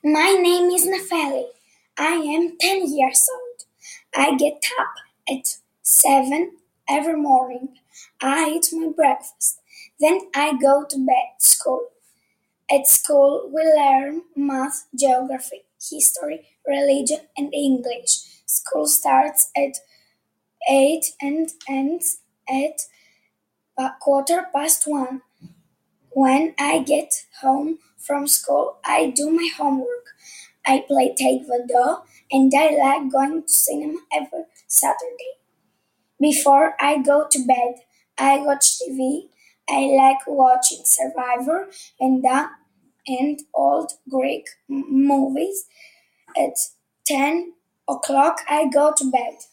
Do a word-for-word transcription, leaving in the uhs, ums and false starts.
My name is Nafeli. I am ten years old. I get up at seven every morning. I eat my breakfast. Then I go to bed school. At school, we learn math, geography, history, religion, and English. School starts at eight and ends at a quarter past one. When I get home from school, I do my homework. I play taekwondo and I like going to cinema every Saturday. Before I go to bed, I watch T V. I like watching Survivor and the and old Greek m- movies. At ten o'clock, I go to bed.